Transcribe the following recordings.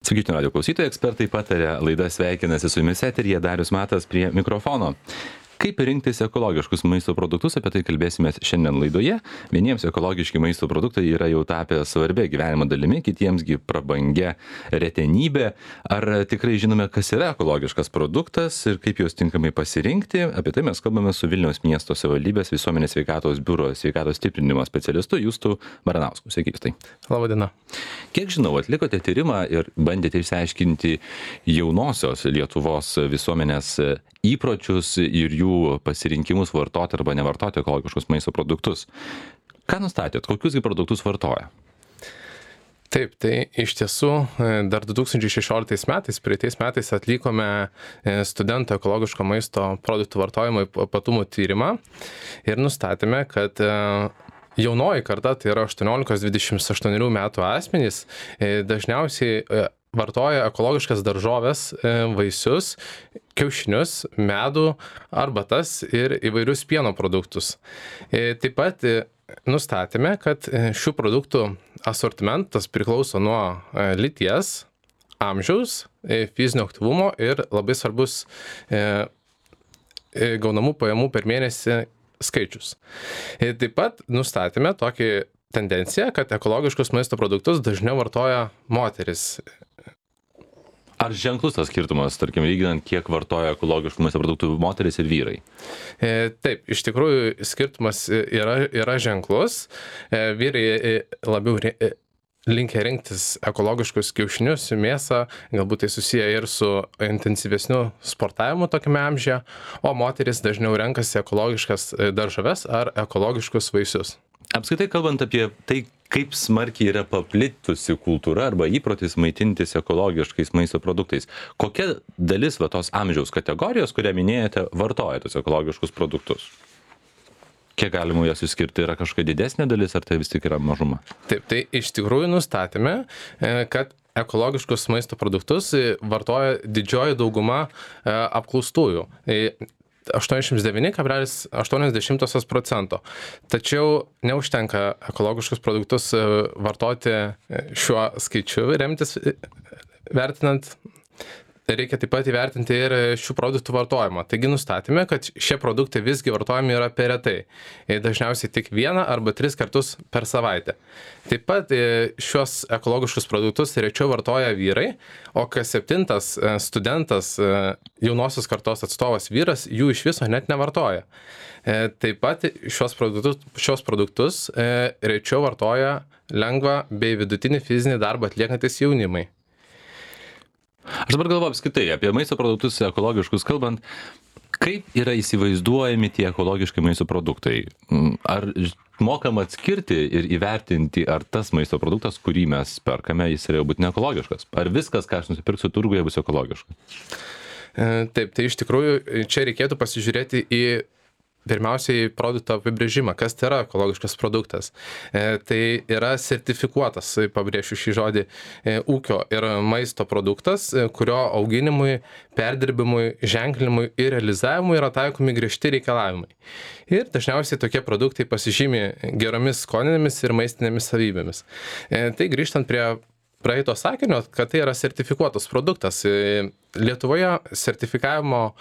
Sveiki, žinių radijo klausytojai, ekspertai pataria, laida sveikinasi su jumis eteryje, Darius Matas prie mikrofono. Kaip rinktis ekologiškus maisto produktus, apie tai kalbėsime šiandien laidoje. Vieniems ekologiški maisto produktai yra jau tapę svarbia gyvenimo dalimi, kitiemsgi prabangia retenybė. Ar tikrai žinome, kas yra ekologiškas produktas ir kaip juos tinkamai pasirinkti? Apie tai mes kalbame su Vilniaus miesto savivaldybės visuomenės sveikatos biuro sveikatos stiprinimo specialistu Justu Baranausku. Sveiki, Justai. Labadiena. Kiek žinau, atlikote tyrimą ir bandėte išsiaiškinti jaunosios Lietuvos visuomenės įpročius ir jų pasirinkimus vartoti arba nevartoti ekologiškus maisto produktus. Ką nustatėt? Kokius produktus vartoja? Taip, tai iš tiesų dar 2016 metais, praeitais metais atlikome studentų ekologiško maisto produktų vartojimo ypatumų tyrimą ir nustatėme, kad jaunoji karta, tai yra 18-28 metų asmenys, dažniausiai vartoja ekologiškas daržoves, vaisius, kiaušinius, medų, arbatas ir įvairius pieno produktus. Taip pat nustatėme, kad šių produktų asortimentas priklauso nuo lyties, amžiaus, fizinio aktyvumo ir labai svarbus gaunamų pajamų per mėnesį skaičius. Taip pat nustatėme tokį tendenciją, kad ekologiškus maisto produktus dažniau vartoja moteris. Ar ženklus tas skirtumas, tarkim, lyginant, kiek vartoja ekologiškų maisto produktų moteris ir vyrai? Taip, iš tikrųjų skirtumas yra ženklus. Vyrai labiau linkę rinktis ekologiškus kiaušinius, mėsą, galbūt tai susiję ir su intensyvesniu sportavimu tokiame amžiuje, o moteris dažniau renkasi ekologiškas daržoves ar ekologiškus vaisius. Apskritai kalbant apie tai, kaip smarkiai yra paplitusi kultūra arba įprotis maitintis ekologiškais maisto produktais, kokia dalis tos amžiaus kategorijos, kurią minėjote, vartoja tos ekologiškus produktus? Kiek galima jas išskirti, yra kažkokia didesnė dalis, ar tai vis tik yra mažuma? Taip, tai iš tikrųjų nustatėme, kad ekologiškus maisto produktus vartoja didžioji dauguma apklaustųjų. 89,80%. Tačiau neužtenka ekologiškus produktus vartoti šiuo skaičiu, remtis vertinant. Reikia taip pat įvertinti ir šių produktų vartojimą. Taigi nustatėme, kad šie produktai visgi vartojami yra per retai. Dažniausiai tik 1 arba 3 kartus per savaitę. Taip pat šios ekologiškus produktus rečiau vartoja vyrai, o kas 7 studentas, jaunosios kartos atstovas vyras, jų iš viso net nevartoja. Taip pat šios produktus rečiau vartoja lengvą bei vidutinį fizinį darbą atliekantis jaunimai. Aš dabar galvoju apskritai apie maisto produktus ekologiškus kalbant, kaip yra įsivaizduojami tie ekologiškai maisto produktai? Ar mokam atskirti ir įvertinti, ar tas maisto produktas, kurį mes perkame, jis yra būtinai ekologiškas? Ar viskas, ką aš nusipirksiu turguje, bus ekologiška? Taip, tai iš tikrųjų čia reikėtų pasižiūrėti į pirmiausiai produkto apibrėžimą, kas tai yra ekologiškas produktas. Tai yra sertifikuotas, pabrėšiu šį žodį, ūkio ir maisto produktas, kurio auginimui, perdirbimui, ženklinimui ir realizavimui yra taikomi griežti reikalavimai. Ir dažniausiai tokie produktai pasižymi geromis skoninėmis ir maistinėmis savybėmis. Tai grįžtant prie praeito sakinio, kad tai yra sertifikuotas produktas. Lietuvoje sertifikavimo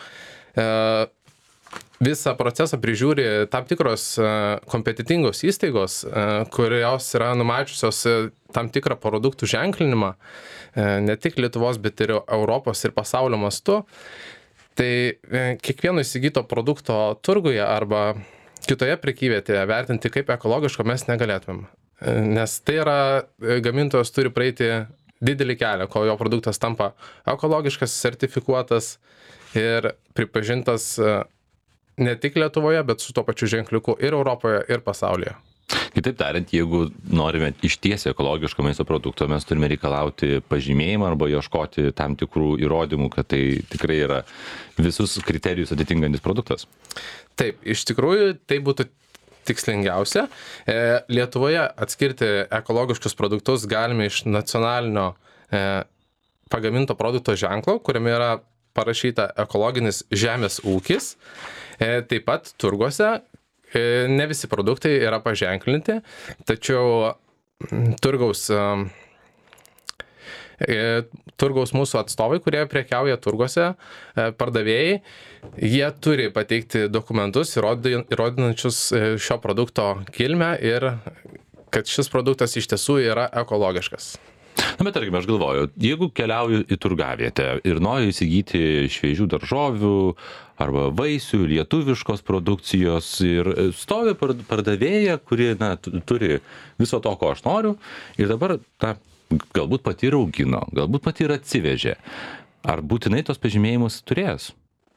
visą procesą prižiūri tam tikros kompetentingos įstaigos, kurios yra numačiusios tam tikrą produktų ženklinimą, ne tik Lietuvos, bet ir Europos ir pasaulio mastu. Tai kiekvieno įsigyto produkto turguje arba kitoje prekyvietėje vertinti kaip ekologiško mes negalėtumėm. Nes tai yra, gamintojas turi praeiti didelį kelią, kol jo produktas tampa ekologiškas, sertifikuotas ir pripažintas ne tik Lietuvoje, bet su tuo pačiu ženkliuku ir Europoje, ir pasaulyje. Kitaip tariant, jeigu norime ištiesi ekologiško maisto produkto, mes turime reikalauti pažymėjimą arba ieškoti tam tikrų įrodymų, kad tai tikrai yra visus kriterijus atitinkantis produktas. Taip, iš tikrųjų tai būtų tikslingiausia. Lietuvoje atskirti ekologiškus produktus galime iš nacionalinio pagaminto produkto ženklo, kuriame yra parašyta ekologinis žemės ūkis. Taip pat turguose ne visi produktai yra paženklinti, tačiau turgaus turgaus mūsų atstovai, kurie prekiauja turguose, pardavėjai, jie turi pateikti dokumentus įrodinančius šio produkto kilmę ir kad šis produktas iš tiesų yra ekologiškas. Na, bet tarkime, aš galvoju, jeigu keliauju į turgavietę ir noriu įsigyti šviežių daržovių arba vaisių, lietuviškos produkcijos ir stovi pardavėja, kuri, na, turi viso to, ko aš noriu ir dabar, na, galbūt pati ir augino, galbūt pati ir atsivežė. Ar būtinai tos pažymėjimus turės?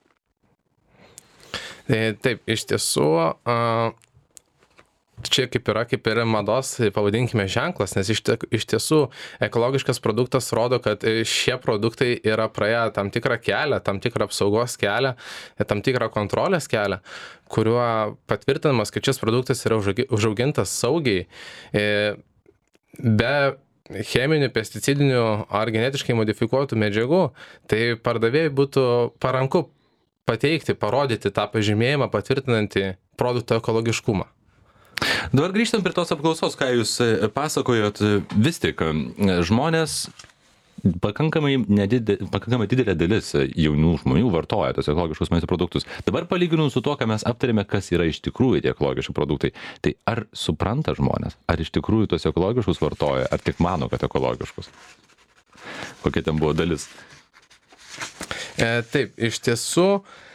Taip, iš tiesų, čia kaip yra mados, pavadinkime, ženklas, nes iš tiesų ekologiškas produktas rodo, kad šie produktai yra praėję tam tikrą kelią, tam tikrą apsaugos kelią, tam tikrą kontrolės kelią, kuriuo patvirtinamas, kad šis produktas yra užaugintas saugiai, be cheminių, pesticidinių ar genetiškai modifikuotų medžiagų, tai pardavėjai būtų paranku pateikti, parodyti tą pažymėjimą patvirtinantį produkto ekologiškumą. Dabar grįžtam prie tos apklausos, ką jūs pasakojot, vis tik žmonės pakankamai didelė dalis jaunų žmonių vartoja tos ekologiškus maisto produktus. Dabar palyginus su tuo, ką mes aptarėme, kas yra iš tikrųjų tie ekologiški produktai, tai ar supranta žmonės, ar iš tikrųjų tos ekologiškus vartoja, ar tik mano, kad ekologiškus? Kokia ten buvo dalis? Taip, iš tiesų,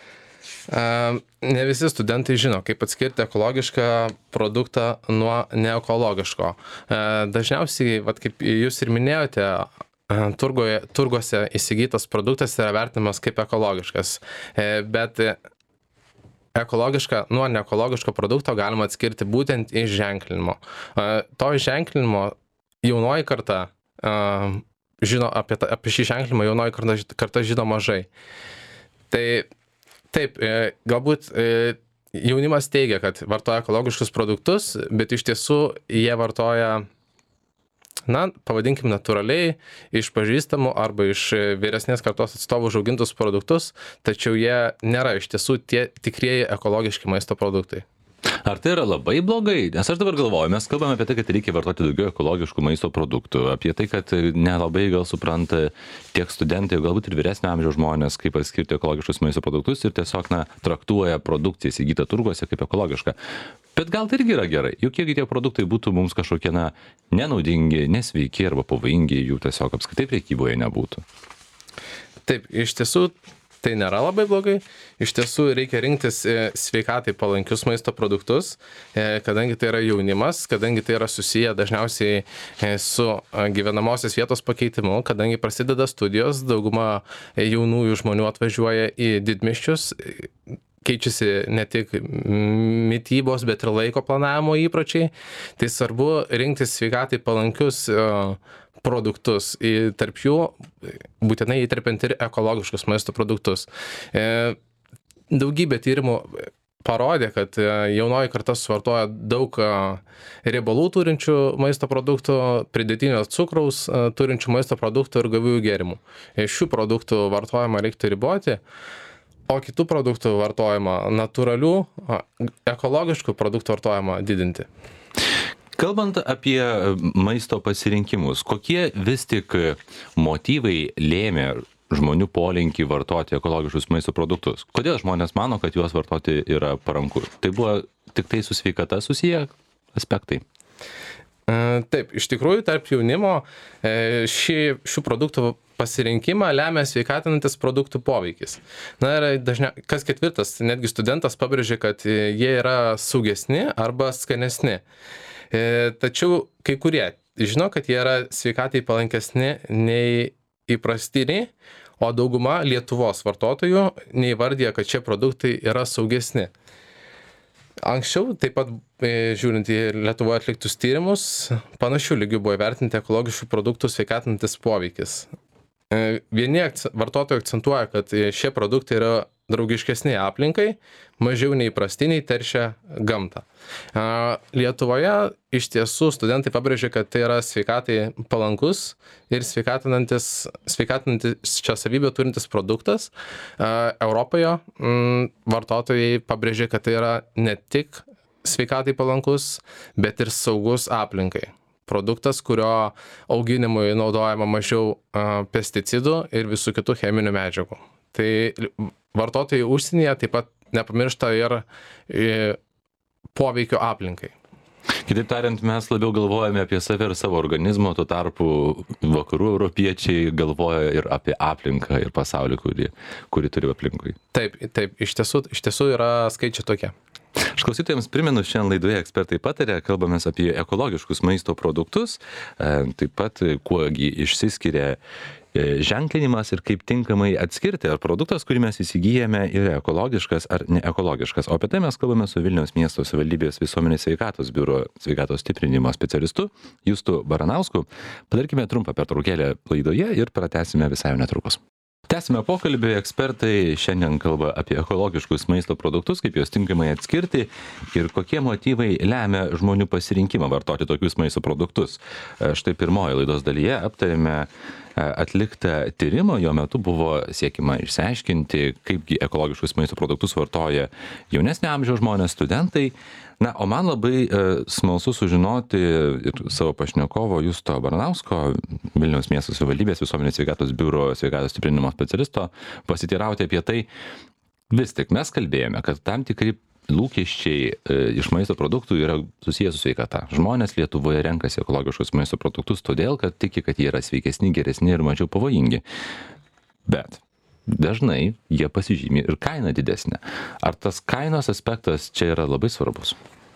ne visi studentai žino, kaip atskirti ekologišką produktą nuo neekologiško. Dažniausiai, kaip jūs ir minėjote, turguose įsigytas produktas yra vertinamas kaip ekologiškas, bet ekologišką nuo neekologiško produkto galima atskirti būtent iš ženklinimo. To ženklinimo jaunoji karta žino, apie šį ženklinimą jaunoji karta žino mažai. Tai taip, galbūt jaunimas teigia, kad vartoja ekologiškus produktus, bet iš tiesų jie vartoja, na, pavadinkim natūraliai, iš pažįstamų arba iš vyresnės kartos atstovų užaugintus produktus, tačiau jie nėra iš tiesų tie tikrieji ekologiški maisto produktai. Ar tai yra labai blogai? Nes aš dabar galvoju, mes kalbame apie tai, kad reikia vartoti daugiau ekologiškų maisto produktų, apie tai, kad nelabai gal supranta tiek studentai, galbūt ir vyresnio amžiaus žmonės, kaip atskirti ekologiškus maisto produktus ir tiesiog, na, traktuoja produkciją įsigytą turguose kaip ekologišką. Bet gal tai irgi yra gerai, juk jeigu tie produktai būtų mums kažkokie, na, nenaudingi, nesveiki arba pavojingi, jų tiesiog apskritai prekyboje nebūtų. Taip, iš tiesų tai nėra labai blogai. Iš tiesų reikia rinktis sveikatai palankius maisto produktus, kadangi tai yra jaunimas, kadangi tai yra susiję dažniausiai su gyvenamosios vietos pakeitimu, kadangi prasideda studijos, dauguma jaunųjų žmonių atvažiuoja į didmiesčius, keičiasi ne tik mitybos, bet ir laiko planavimo įpročiai. Tai svarbu rinktis sveikatai palankius produktus, tarp jų būtinai įterpiant ir ekologiškus maisto produktus. Daugybė tyrimų parodė, kad jaunoji karta suvartoja daug riebalų turinčių maisto produktų, pridėtinio cukraus turinčių maisto produktų ir gaiviųjų gėrimų. Šių produktų vartojimą reiktų riboti, o kitų produktų vartojimą, natūralių, ekologiškų produktų vartojimą didinti. Kalbant apie maisto pasirinkimus, kokie vis tik motyvai lėmė žmonių polinkį vartoti ekologiškus maisto produktus? Kodėl žmonės mano, kad juos vartoti yra paranku? Tai buvo tik tai su sveikata susiję aspektai? Taip, iš tikrųjų, tarp jaunimo šių produktų pasirinkimą lemia sveikatinantis produktų poveikis. Na ir kas ketvirtas, netgi studentas pabrėžė, kad jie yra saugesni arba skanesni. Tačiau kai kurie žino, kad jie yra sveikatai palankesni nei įprastiniai, o dauguma Lietuvos vartotojų neįvardija, kad šie produktai yra saugesni. Anksčiau, taip pat žiūrint į Lietuvoje atliktus tyrimus, panašių lygių buvo įvertinti ekologiškų produktų sveikatinantis poveikis. Vieni vartotojai akcentuoja, kad šie produktai yra draugiškesni aplinkai, mažiau neįprastiniai teršia gamtą. Lietuvoje iš tiesų studentai pabrėžia, kad tai yra sveikatai palankus ir sveikatinantis šią savybę turintis produktas. Europoje vartotojai pabrėžia, kad tai yra ne tik sveikatai palankus, bet ir saugus aplinkai. produktas, kurio auginimui naudojama mažiau pesticidų ir visų kitų cheminių medžiagų. Tai vartotojai užsienyje taip pat nepamiršta ir poveikio aplinkai. Kitaip tariant, mes labiau galvojame apie save ir savo organizmą, tuo tarpu vakarų europiečiai galvoja ir apie aplinką ir pasaulį, kurį turi aplinkui. Taip, iš tiesų yra skaičiai tokie. Aš klausytojams primenu, šiandien laidoje ekspertai patarė, kalbamės apie ekologiškus maisto produktus, taip pat kuogi išsiskiria ženklinimas ir kaip tinkamai atskirti, ar produktas, kurį mes įsigijame, yra ekologiškas ar neekologiškas. O apie tai mes kalbame su Vilniaus miesto savivaldybės visuomenės sveikatos biuro sveikatos stiprinimo specialistu Justu Baranausku. Padarkime trumpą pertraukėlę laidoje ir pratęsime visai netrukus. Tęsime pokalbį, ekspertai šiandien kalba apie ekologiškus maisto produktus, kaip juos tinkamai atskirti ir kokie motyvai lemia žmonių pasirinkimą vartoti tokius maisto produktus. Štai pirmoje laidos dalyje aptarėme atliktą tyrimą, jo metu buvo siekima išsiaiškinti, kaipgi ekologiškus maisto produktus vartoja jaunesnio amžiaus žmonės, studentai. Na, o man labai smalsu sužinoti ir savo pašnekovo Justo Baranausko, Vilniaus miesto savivaldybės visuomenės sveikatos biuro sveikatos stiprinimo specialisto, pasiteirauti apie tai. Vis tik mes kalbėjome, kad tam tikri lūkesčiai iš maisto produktų yra susijęs su sveikata. Žmonės Lietuvoje renkasi ekologiškus maisto produktus todėl, kad tiki, kad jie yra sveikesni, geresni ir mažiau pavojingi. Bet dažnai jie pasižymi ir kaina didesnė. Ar tas kainos aspektas čia yra labai svarbus?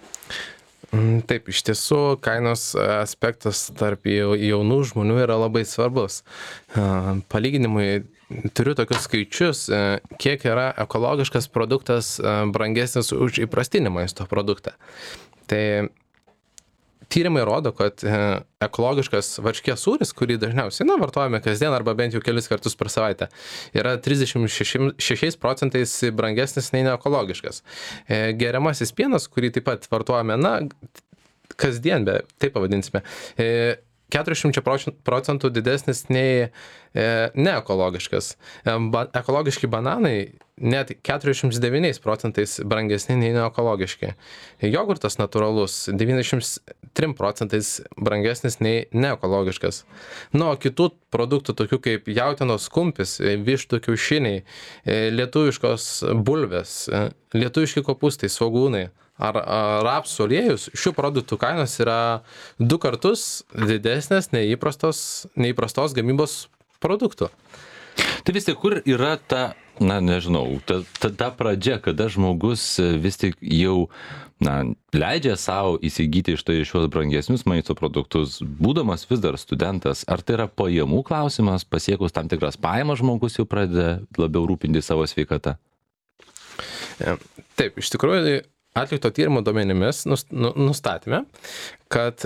Taip, iš tiesų kainos aspektas tarp jaunų žmonių yra labai svarbus. Palyginimui turiu tokius skaičius, kiek yra ekologiškas produktas brangesnis už įprastinį maisto produktą. Tai tyrimai rodo, kad ekologiškas varškės sūris, kurį dažniausiai vartojame kasdien arba bent jau kelis kartus per savaitę, yra 36% brangesnis nei neekologiškas. Geriamasis pienas, kurį taip pat vartojame, kasdien, taip pavadinsime, 400% didesnis nei neekologiškas. Ekologiški bananai net 49% brangesni nei neekologiški. Jogurtas natūralus 93% brangesnis nei neekologiškas. O kitų produktų, tokių kaip jautienos kumpis, vištų kiaušiniai, lietuviškos bulvės, lietuviški kopūstai, svogūnai ar rapsų aliejus, šių produktų kainos yra 2 kartus didesnės nei įprastos gamybos produktų. Tai vis tik kur yra ta, ta pradžia, kada žmogus vis tik jau leidžia savo įsigyti šios brangesnius maisto produktus, būdamas vis dar studentas? Ar tai yra pajamų klausimas, pasiekus tam tikras pajamas žmogus jau pradeda labiau rūpinti savo sveikata? Taip, iš tikrųjų, atlikto tyrimo duomenimis nustatėme, kad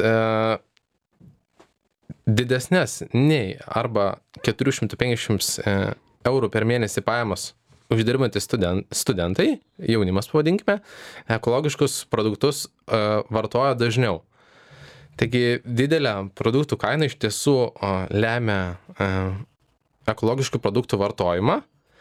didesnės nei arba 450 eurų per mėnesį pajamas uždirbantys studentai, jaunimas pavadinkime, ekologiškus produktus vartoja dažniau. Taigi didelę produktų kainą iš tiesų lemia ekologiškų produktų vartojimą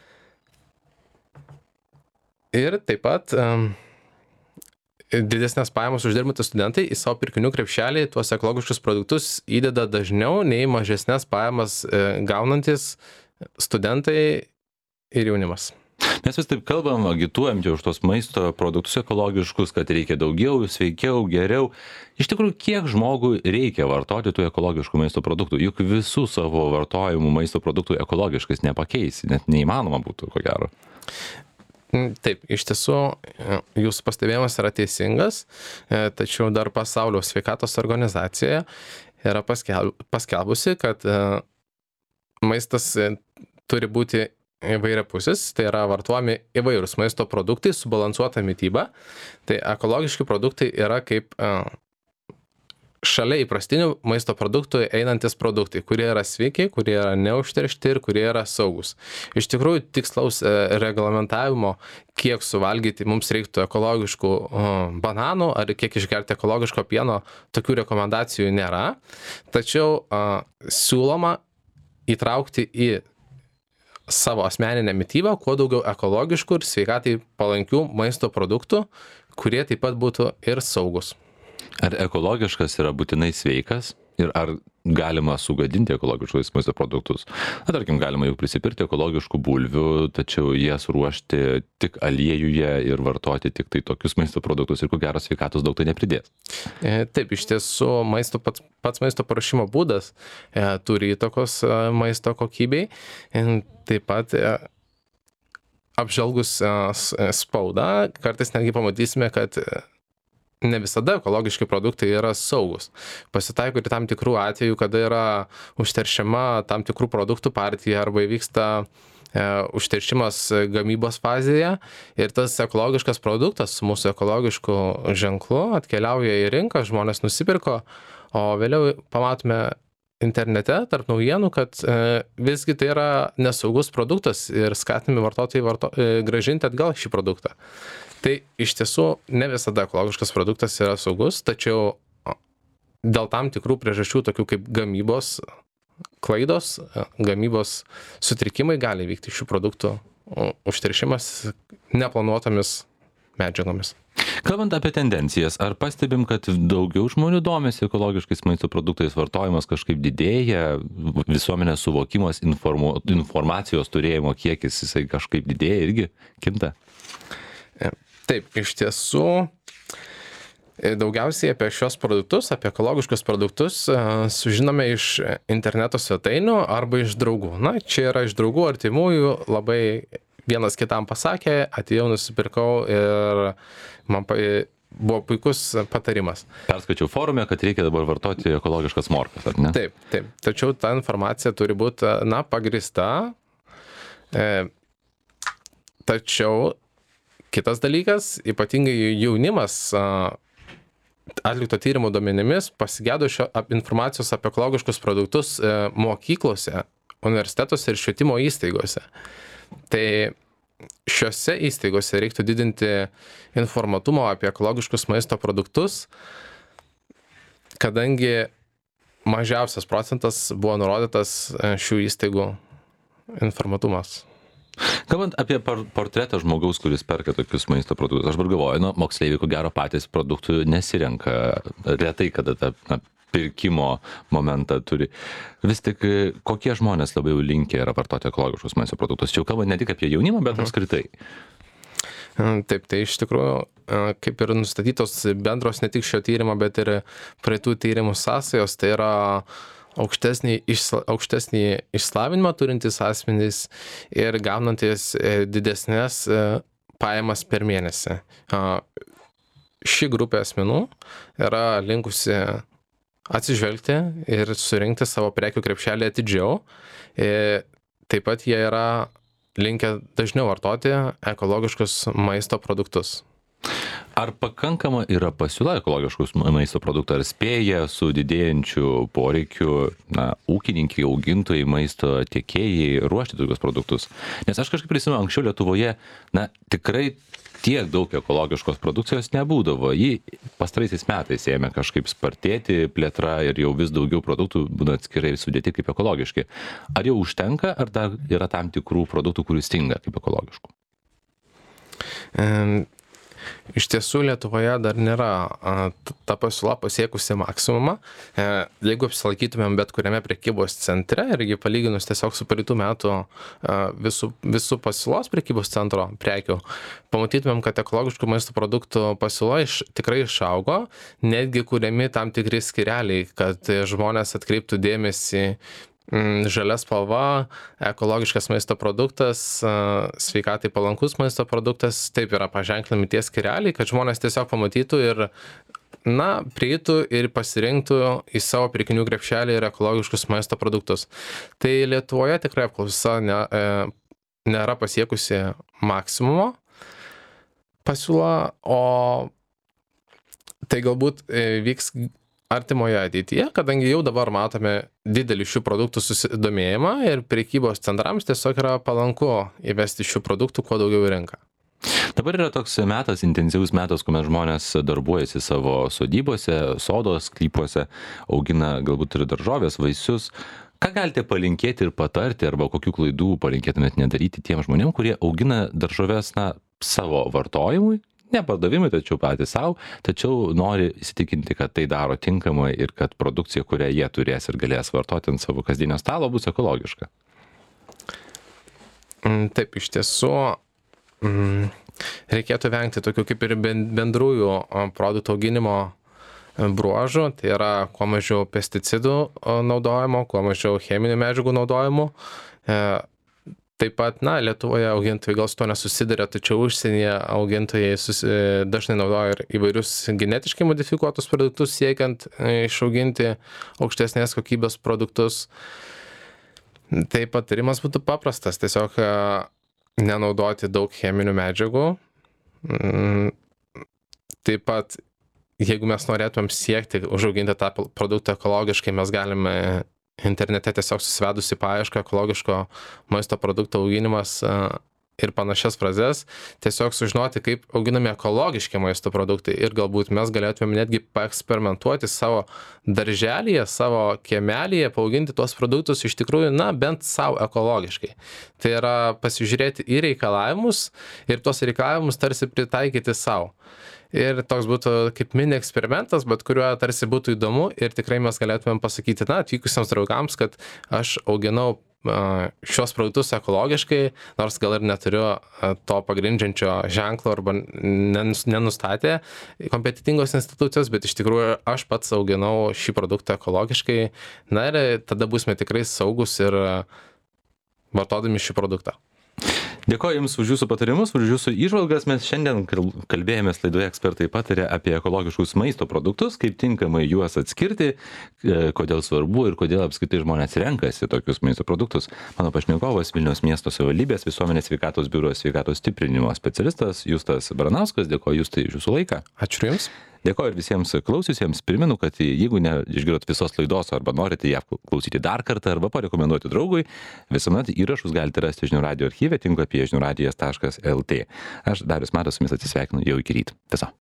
ir taip pat didesnės pajamas uždirbantys studentai į savo pirkinių krepšelį tuos ekologiškus produktus įdeda dažniau nei mažesnės pajamas gaunantis studentai ir jaunimas. Mes vis taip kalbam, agituojam už tos maisto produktus ekologiškus, kad reikia daugiau, sveikiau, geriau. Iš tikrųjų, kiek žmogui reikia vartoti tų ekologiškų maisto produktų? Juk visų savo vartojimų maisto produktų ekologiškais nepakeisi, net neįmanoma būtų, ko gero. Taip, iš tiesų, jūsų pastebėjimas yra teisingas, tačiau dar Pasaulio sveikatos organizacija yra paskelbusi, kad maistas turi būti įvairiapusis, tai yra vartojami įvairūs maisto produktai, subalansuota mityba. Tai ekologiški produktai yra kaip šalia įprastinių maisto produktų einantis produktai, kurie yra sveiki, kurie yra neužteršti ir kurie yra saugus. Iš tikrųjų, tikslaus reglamentavimo, kiek suvalgyti mums reiktų ekologiškų bananų ar kiek išgerti ekologiško pieno, tokių rekomendacijų nėra. Tačiau siūloma įtraukti į savo asmeninę mitybą kuo daugiau ekologiškų ir sveikatai palankių maisto produktų, kurie taip pat būtų ir saugus. Ar ekologiškas yra būtinai sveikas ir ar galima sugadinti ekologiškus maisto produktus? Na, tarkim, galima jau prisipirkti ekologiškų bulvių, tačiau jas ruošti tik aliejuje ir vartoti tik tai tokius maisto produktus ir ko gero sveikatos daug tai nepridės. Taip, iš tiesų pats maisto paruošimo būdas turi įtakos maisto kokybei. Taip pat apžvelgus spaudą, kartais netgi pamatysime, kad ne visada ekologiški produktai yra saugus. Pasitaiko ir tam tikrų atvejų, kada yra užteršiama tam tikrų produktų partija arba įvyksta užteršimas gamybos fazėje ir tas ekologiškas produktas su mūsų ekologišku ženklu atkeliauja į rinką, žmonės nusipirko, o vėliau pamatome internete tarp naujienų, kad visgi tai yra nesaugus produktas ir skatinami vartotojai grąžinti atgal šį produktą. Tai iš tiesų ne visada ekologiškas produktas yra saugus, tačiau dėl tam tikrų priežasčių, tokių kaip gamybos klaidos, gamybos sutrikimai gali vykti šių produktų užteršimas neplanuotomis medžiagomis. Kalbant apie tendencijas, ar pastebim, kad daugiau žmonių domisi ekologiškais maisto produktais, vartojimas kažkaip didėja, visuomenės suvokimas, informacijos turėjimo kiekis, jisai kažkaip didėja irgi kinta? Taip, iš tiesų daugiausiai apie šios produktus, apie ekologiškus produktus sužinome iš interneto svetainių arba iš draugų. Na, čia yra iš draugų artimųjų, labai vienas kitam pasakė, atėjau, nusipirkau ir man buvo puikus patarimas. Perskaičiau forume, kad reikia dabar vartoti ekologiškas morkas, ar ne? Taip, taip. Tačiau ta informacija turi būti, pagrįsta. Tačiau kitas dalykas, ypatingai jaunimas atlikto tyrimo duomenimis pasigėdo informacijos apie ekologiškus produktus mokyklose, universitetuose ir švietimo įstaigose. Tai šiuose įstaigose reiktų didinti informatumo apie ekologiškus maisto produktus, kadangi mažiausias procentas buvo nurodytas šių įstaigų informatumas. Kalbant apie portretą žmogaus, kuris perka tokius maisto produktus, aš dabar galvoju, moksleiviai ko gero patys produktų nesirenka, retai kada tą pirkimo momentą turi. Vis tik, kokie žmonės labiau linkę yra vartoti ekologiškus maisto produktus? Čia jau kalba ne tik apie jaunimą, bet apskritai. Taip, tai iš tikrųjų, kaip ir nustatytos bendros ne tik šio tyrimo, bet ir praeitų tyrimų sąsajos, tai yra aukštesnį išslavinimą turintys asmenys ir gaunantis didesnės pajamas per mėnesį. Ši grupė asmenų yra linkusi atsižvelgti ir surinkti savo prekių krepšelį atidžiau. Taip pat jie yra linkę dažniau vartoti ekologiškus maisto produktus. Ar pakankama yra pasiūla ekologiškus maisto produktų, ar spėja su didėjančiu poreikiu ūkininkai, augintojai, maisto tiekėjai ruošti tokius produktus? Nes aš kažkaip prisimenu, anksčiau Lietuvoje, tikrai tiek daug ekologiškos produkcijos nebūdavo. Ji pastaraisiais metais ėmė kažkaip spartėti plėtra ir jau vis daugiau produktų būna atskirai sudėti kaip ekologiški. Ar jau užtenka, ar dar yra tam tikrų produktų, kurių stinga kaip ekologiškų? Iš tiesų Lietuvoje dar nėra ta pasiūla pasiekusi maksimumą. Jeigu apsilankytumėm bet kuriame prekybos centre irgi palyginus tiesiog su praeitų metų visų pasiūlos prekybos centro prekių, pamatytumėm, kad ekologiškų maisto produktų pasiūla tikrai išaugo, netgi kuriami tam tikri skyreliai, kad žmonės atkreiptų dėmesį žalia spalva, ekologiškas maisto produktas, sveikatai palankus maisto produktas, taip yra paženklinami tie skyreliai, kad žmonės tiesiog pamatytų ir, prieitų ir pasirinktų į savo pirkinių krepšelį ir ekologiškus maisto produktus. Tai Lietuvoje tikrai apklausa nėra pasiekusi maksimumo pasiūla, o tai galbūt vyks artimoje ateityje, kadangi jau dabar matome didelį šių produktų susidomėjimą ir prekybos centrams tiesiog yra palanku įvesti šių produktų kuo daugiau į rinką. Dabar yra toks metas, intensyvus metas, kuomet žmonės darbuojasi savo sodybose, sodos, sklypuose, augina galbūt ir daržovės, vaisius. Ką galite palinkėti ir patarti, arba kokių klaidų palinkėtumėt nedaryti tiem žmonėm, kurie augina daržoves savo vartojimui, ne pardavimui, tačiau patys savo, tačiau nori įsitikinti, kad tai daro tinkamai ir kad produkcija, kurią jie turės ir galės vartoti ant savo kasdienio stalo, bus ekologiška. Taip, iš tiesų reikėtų vengti tokių kaip ir bendrųjų produktų auginimo bruožų, tai yra kuo mažiau pesticidų naudojimo, kuo mažiau cheminių medžiagų naudojimo. Taip pat, Lietuvoje augintojai gal su to nesusiduria, tačiau užsienyje augintojai dažnai naudoja ir įvairius genetiškai modifikuotus produktus, siekiant išauginti aukštesnės kokybės produktus. Tai patarimas būtų paprastas, tiesiog nenaudoti daug cheminių medžiagų. Taip pat, jeigu mes norėtumėm siekti užauginti tą produktą ekologiškai, mes galime internete tiesiog susivedus į paiešką ekologiško maisto produkto auginimas ir panašias frazes, tiesiog sužinoti, kaip auginami ekologiški maisto produktai ir galbūt mes galėtumėm netgi paeksperimentuoti savo darželyje, savo kiemelyje, paauginti tuos produktus iš tikrųjų, bent savo ekologiškai. Tai yra pasižiūrėti į reikalavimus ir tuos reikalavimus tarsi pritaikyti savo. Ir toks būtų kaip mini eksperimentas, bet kuriuo tarsi būtų įdomu ir tikrai mes galėtumėm pasakyti, atvykusiems draugams, kad aš auginau šios produktus ekologiškai, nors gal ir neturiu to pagrindžiančio ženklo arba nenustatė kompetitingos institucijos, bet iš tikrųjų aš pats auginau šį produktą ekologiškai. Ir tada būsime tikrai saugus ir vartodami šį produktą. Dėkoju Jums už Jūsų patarimus, už Jūsų įžvalgas. Mes šiandien kalbėjomės laidoje Ekspertai pataria apie ekologiškus maisto produktus, kaip tinkamai juos atskirti, kodėl svarbu ir kodėl apskritai žmonės renkasi tokius maisto produktus. Mano pašnekovas Vilniaus miesto savivaldybės visuomenės sveikatos biuro sveikatos stiprinimo specialistas Justas Baranauskas. Dėkoju Justai už Jūsų laiką. Ačiū Jums. Dėkoju ir visiems klausiusiems. Primenu, kad jeigu neišgirdot visos laidos arba norite ją klausyti dar kartą arba parekomenduoti draugui, visuomet įrašus galite rasti žinių radijo archyve tinklapyje žiniųradijas.lt. Aš Darius Matas su jumis atsisveikinu jau iki ryto. Tiesa.